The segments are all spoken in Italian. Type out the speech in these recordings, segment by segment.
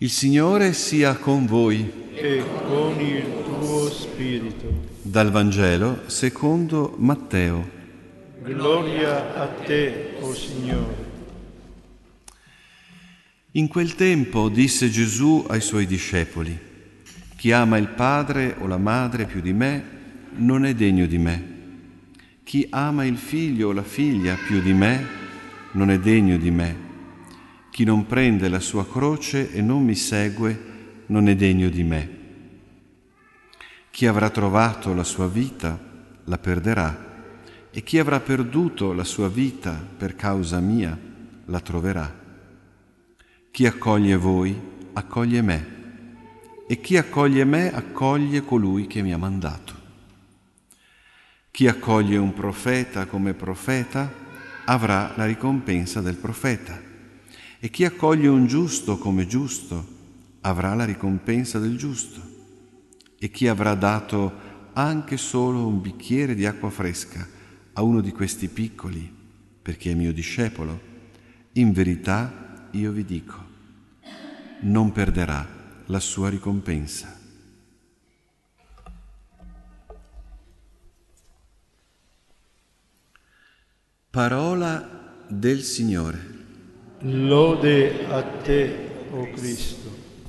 Il Signore sia con voi. E con il tuo spirito. Dal Vangelo secondo Matteo. Gloria a te, o Signore. In quel tempo disse Gesù ai suoi discepoli: chi ama il padre o la madre più di me non è degno di me. Chi ama il figlio o la figlia più di me non è degno di me. Chi non prende la sua croce e non mi segue non è degno di me. Chi avrà trovato la sua vita la perderà, e chi avrà perduto la sua vita per causa mia la troverà. Chi accoglie voi accoglie me, e chi accoglie me accoglie colui che mi ha mandato. Chi accoglie un profeta come profeta avrà la ricompensa del profeta, e chi accoglie un giusto come giusto avrà la ricompensa del giusto. E chi avrà dato anche solo un bicchiere di acqua fresca a uno di questi piccoli, perché è mio discepolo, in verità io vi dico, non perderà la sua ricompensa. Parola del Signore. Lode a te, o Cristo.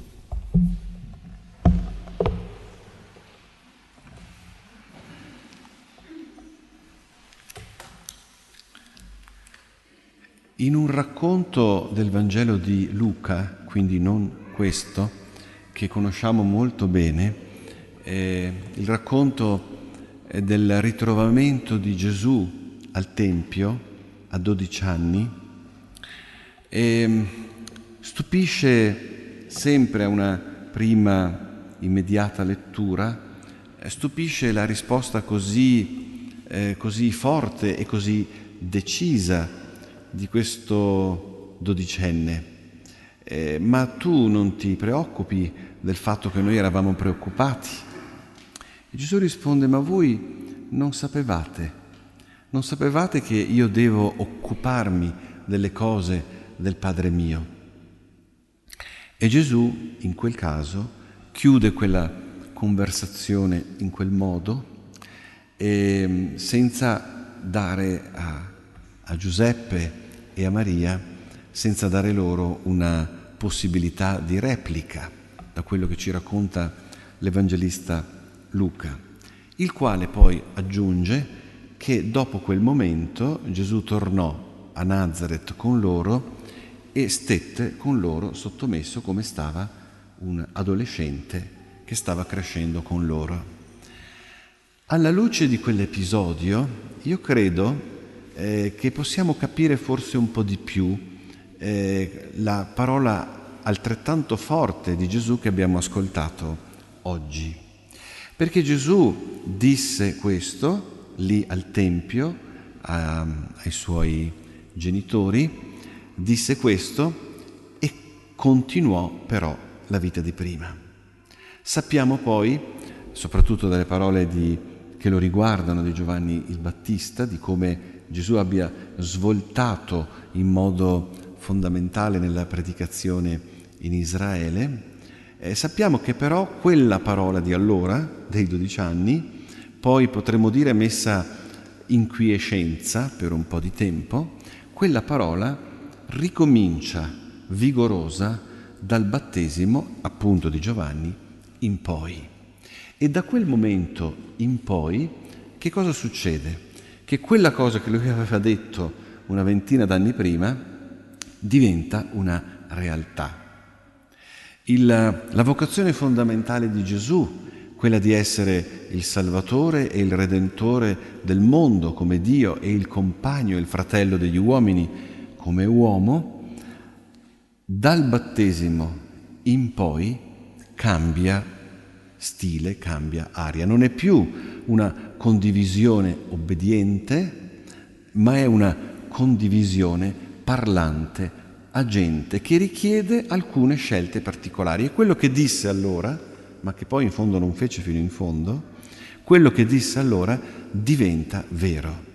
In un racconto del Vangelo di Luca, quindi non questo, che conosciamo molto bene, il racconto del ritrovamento di Gesù al Tempio a 12 anni, stupisce sempre a una prima immediata lettura, stupisce la risposta così forte e così decisa di questo dodicenne. Ma tu non ti preoccupi del fatto che noi eravamo preoccupati? E Gesù risponde: ma voi non sapevate che io devo occuparmi delle cose del Padre mio. E Gesù, in quel caso, chiude quella conversazione in quel modo, senza dare a Giuseppe e a Maria, senza dare loro una possibilità di replica, da quello che ci racconta l'Evangelista Luca, il quale poi aggiunge che dopo quel momento Gesù tornò a Nazaret con loro e stette con loro sottomesso come stava un adolescente che stava crescendo con loro. Alla luce di quell'episodio, io credo che possiamo capire forse un po' di più la parola altrettanto forte di Gesù che abbiamo ascoltato oggi. Perché Gesù disse questo lì al Tempio ai suoi genitori, disse questo e continuò però la vita di prima. Sappiamo poi, soprattutto dalle parole che lo riguardano di Giovanni il Battista, di come Gesù abbia svoltato in modo fondamentale nella predicazione in Israele. Sappiamo che però quella parola di allora, dei 12 anni, poi potremmo dire messa in quiescenza per un po' di tempo, quella parola ricomincia vigorosa dal battesimo, appunto di Giovanni, in poi. E da quel momento in poi che cosa succede? Che quella cosa che lui aveva detto una ventina d'anni prima diventa una realtà. La vocazione fondamentale di Gesù, quella di essere il Salvatore e il Redentore del mondo come Dio e il compagno e il fratello degli uomini come uomo, dal battesimo in poi cambia stile, cambia aria. Non è più una condivisione obbediente, ma è una condivisione parlante, agente, che richiede alcune scelte particolari. E quello che disse allora, ma che poi in fondo non fece fino in fondo, quello che disse allora diventa vero.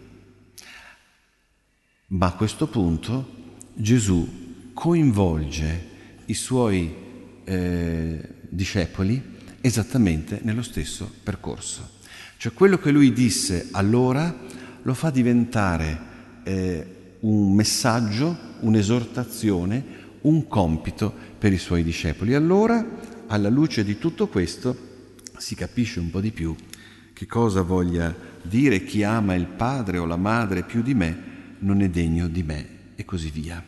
Ma a questo punto Gesù coinvolge i suoi discepoli esattamente nello stesso percorso. Cioè quello che lui disse allora lo fa diventare un messaggio, un'esortazione, un compito per i suoi discepoli. Allora, alla luce di tutto questo, si capisce un po' di più che cosa voglia dire: chi ama il padre o la madre più di me non è degno di me, e così via.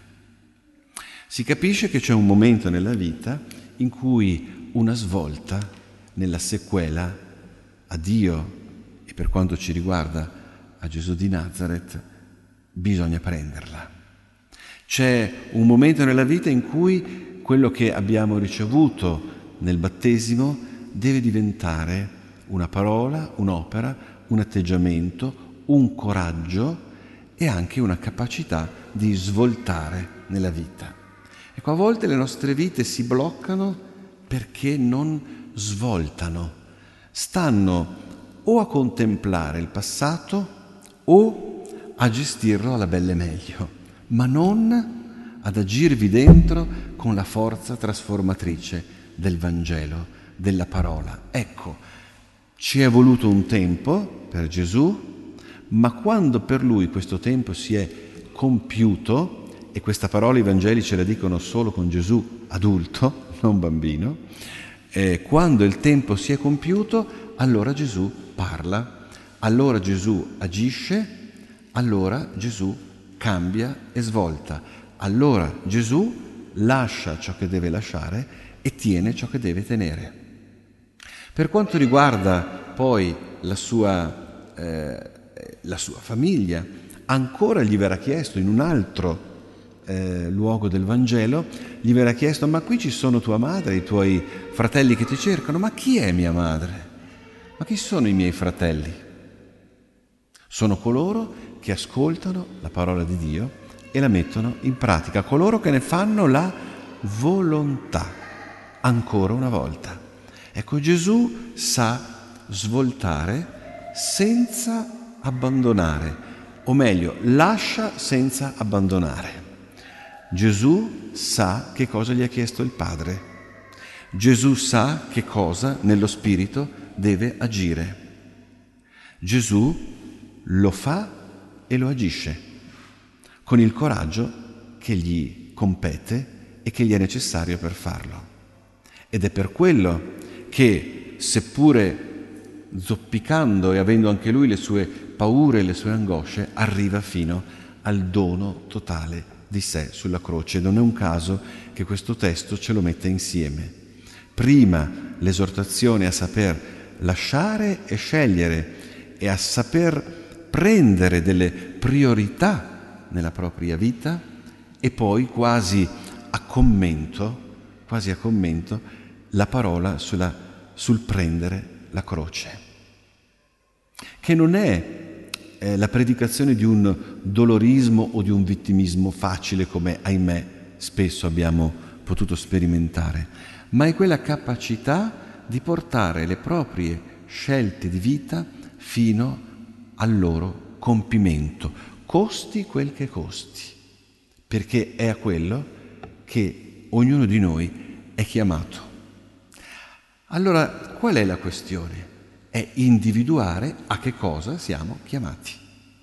Si capisce che c'è un momento nella vita in cui una svolta nella sequela a Dio e, per quanto ci riguarda, a Gesù di Nazareth, bisogna prenderla. C'è un momento nella vita in cui quello che abbiamo ricevuto nel battesimo deve diventare una parola, un'opera, un atteggiamento, un coraggio e anche una capacità di svoltare nella vita. Ecco, a volte le nostre vite si bloccano perché non svoltano, stanno o a contemplare il passato o a gestirlo alla belle meglio, ma non ad agirvi dentro con la forza trasformatrice del Vangelo, della parola. Ecco, ci è voluto un tempo per Gesù, ma quando per lui questo tempo si è compiuto, e questa parola i Vangeli ce la dicono solo con Gesù adulto, non bambino, quando il tempo si è compiuto, allora Gesù parla, allora Gesù agisce, allora Gesù cambia e svolta, allora Gesù lascia ciò che deve lasciare e tiene ciò che deve tenere. Per quanto riguarda poi la sua famiglia, ancora gli verrà chiesto in un altro luogo del Vangelo, gli verrà chiesto: ma qui ci sono tua madre, i tuoi fratelli che ti cercano. Ma chi è mia madre? Ma chi sono i miei fratelli? Sono coloro che ascoltano la parola di Dio e la mettono in pratica, coloro che ne fanno la volontà, ancora una volta. Ecco, Gesù sa svoltare senza abbandonare, o meglio, lascia senza abbandonare. Gesù sa che cosa gli ha chiesto il Padre. Gesù sa che cosa nello Spirito deve agire. Gesù lo fa e lo agisce con il coraggio che gli compete e che gli è necessario per farlo. Ed è per quello che, seppure zoppicando e avendo anche lui le sue paure e le sue angosce, arriva fino al dono totale di sé sulla croce. Non è un caso che questo testo ce lo metta insieme. Prima l'esortazione a saper lasciare e scegliere e a saper prendere delle priorità nella propria vita, e poi quasi a commento la parola sul prendere la croce, che non è la predicazione di un dolorismo o di un vittimismo facile, come ahimè spesso abbiamo potuto sperimentare, ma è quella capacità di portare le proprie scelte di vita fino al loro compimento, costi quel che costi, perché è a quello che ognuno di noi è chiamato. Allora, qual è la questione? È individuare a che cosa siamo chiamati.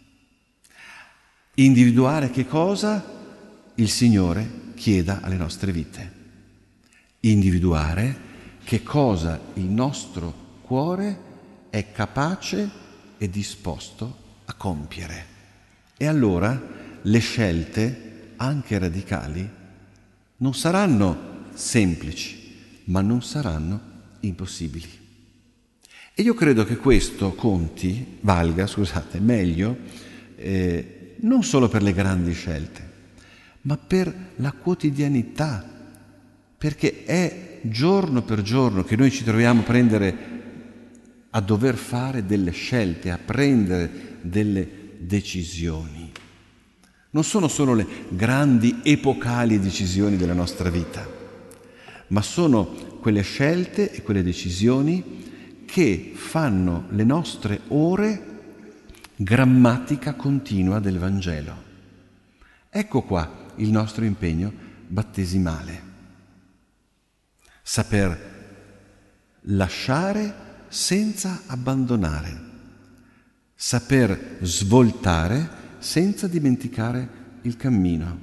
Individuare che cosa il Signore chieda alle nostre vite. Individuare che cosa il nostro cuore è capace e disposto a compiere. E allora le scelte, anche radicali, non saranno semplici, ma non saranno impossibili. E io credo che questo valga meglio non solo per le grandi scelte, ma per la quotidianità, perché è giorno per giorno che noi ci troviamo a dover fare delle scelte, a prendere delle decisioni. Non sono solo le grandi epocali decisioni della nostra vita, ma sono quelle scelte e quelle decisioni che fanno le nostre ore grammatica continua del Vangelo. Ecco qua il nostro impegno battesimale. saper lasciare senza abbandonare, saper svoltare senza dimenticare il cammino,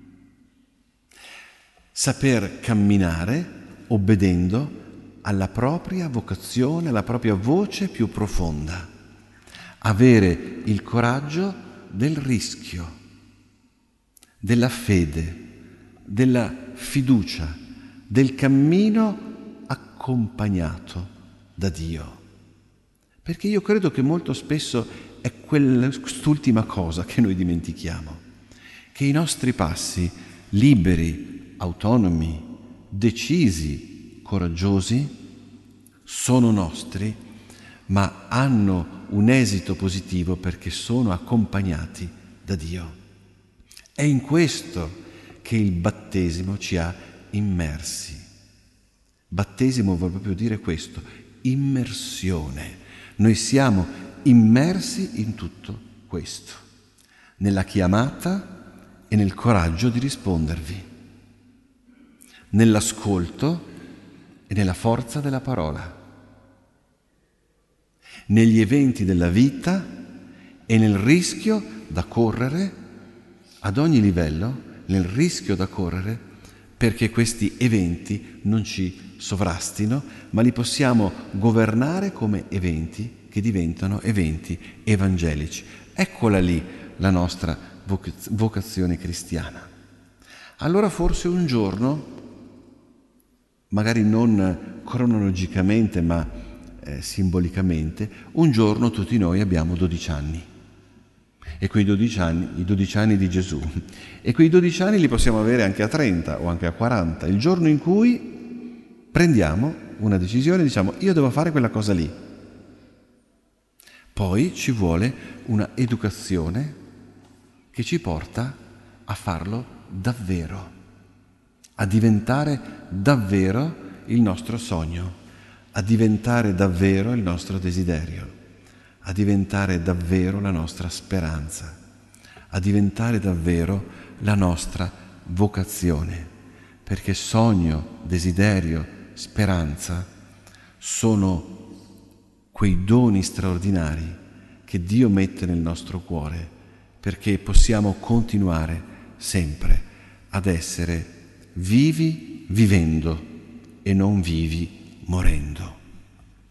saper camminare obbedendo alla propria vocazione, alla propria voce più profonda, avere il coraggio del rischio, della fede, della fiducia, del cammino accompagnato da Dio. Perché io credo che molto spesso è quest'ultima cosa che noi dimentichiamo, che i nostri passi liberi, autonomi, decisi, coraggiosi, sono nostri, ma hanno un esito positivo perché sono accompagnati da Dio. È in questo che il battesimo ci ha immersi. Battesimo vuol proprio dire questo, immersione. Noi siamo immersi in tutto questo, nella chiamata e nel coraggio di rispondervi, nell'ascolto e nella forza della parola, negli eventi della vita e nel rischio da correre ad ogni livello, nel rischio da correre perché questi eventi non ci sovrastino, ma li possiamo governare come eventi che diventano eventi evangelici. Eccola lì la nostra vocazione cristiana. Allora forse un giorno, magari non cronologicamente ma simbolicamente, un giorno tutti noi abbiamo 12 anni. E quei 12 anni, i 12 anni di Gesù, e quei 12 anni li possiamo avere anche a 30 o anche a 40, il giorno in cui prendiamo una decisione e diciamo io devo fare quella cosa lì. Poi ci vuole una educazione che ci porta a farlo davvero, a diventare davvero il nostro sogno, a diventare davvero il nostro desiderio, a diventare davvero la nostra speranza, a diventare davvero la nostra vocazione, perché sogno, desiderio, speranza sono quei doni straordinari che Dio mette nel nostro cuore perché possiamo continuare sempre ad essere vivi vivendo e non vivi morendo.